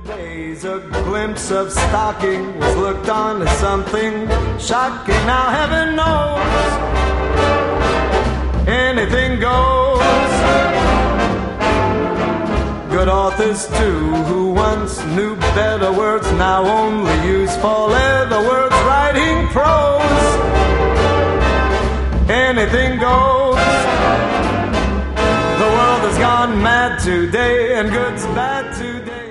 days a glimpse of stocking was looked on as something shocking. Now heaven knows anything goes. Good authors too, who once knew better words, now only use four-letter words writing prose. Anything goes. The world has gone mad today, and good's bad today.